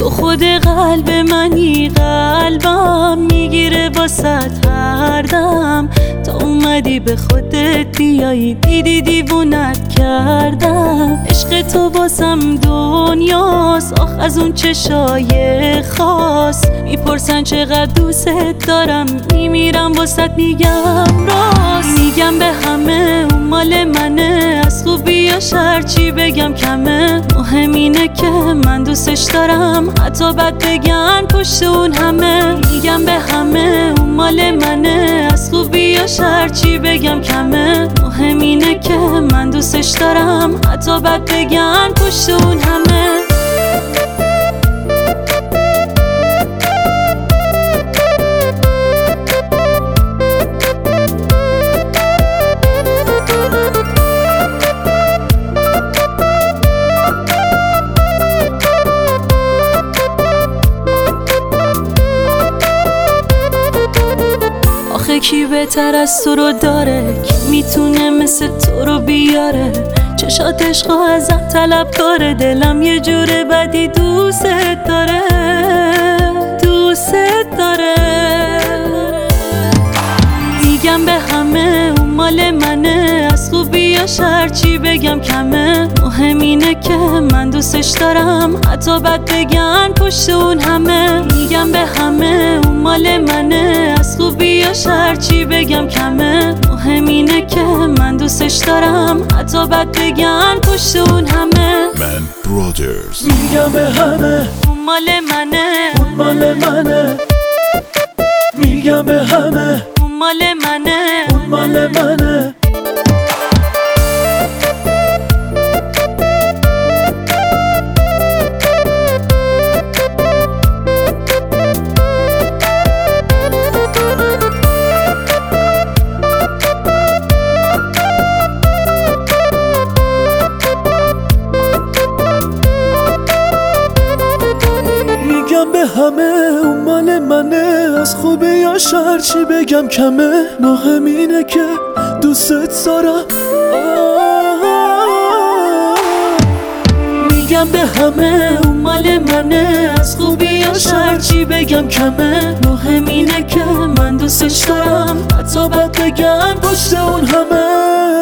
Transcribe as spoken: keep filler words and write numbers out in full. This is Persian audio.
تو خود قلب منی، قلبم میگیره واسط هر دم. تا اومدی به خودت بیایی، دیدی دیوونت کردم. عشق تو واسم دنیاست، آخ از اون چشای خاص. میپرسن چقدر دوست دارم، میمیرم واسط میگم راست. میگم به همه اون مال منه، از خوبی یا شر چی بگم کمه. مهم اینه که من دوستش دارم، حتی بد بگن پشت اون همه. میگم به همه اون مال منه، از خوبی یا شر چی بگم کمه. مهم اینه که من دوستش دارم، حتی بد بگن پشت اون همه. آخه کی بهتر از تو رو داره، کی میتونه مثل تو رو بیاره. چشات عشق ازم طلب کاره، دلم یه جور بدی دوست داره، دوست داره. میگم به همه اون مال منه، از خوبی یا شر چی بگم کمه. مهم اینه که من دوستش دارم، حتی بد بگن پشت اون همه. میگم به همه اون مال منه، از خوبی یا شر چی بگم کمه. مهم اینه که من دوستش دارم، حتی بد بگن پشت اون همه. من برادرز. میگم به همه اون مال منه، اون مال منه. میگم به همه اون مال منه، اون مال منه. میگم به همه اون مال منه، از خوبی یا شر چی بگم کمه. مهم اینه که دوست دارم. میگم به همه اون مال منه، از خوبی یا شر چی بگم کمه. مهم اینه که من دوستش دارم، حتی بد بگم پشت اون همه.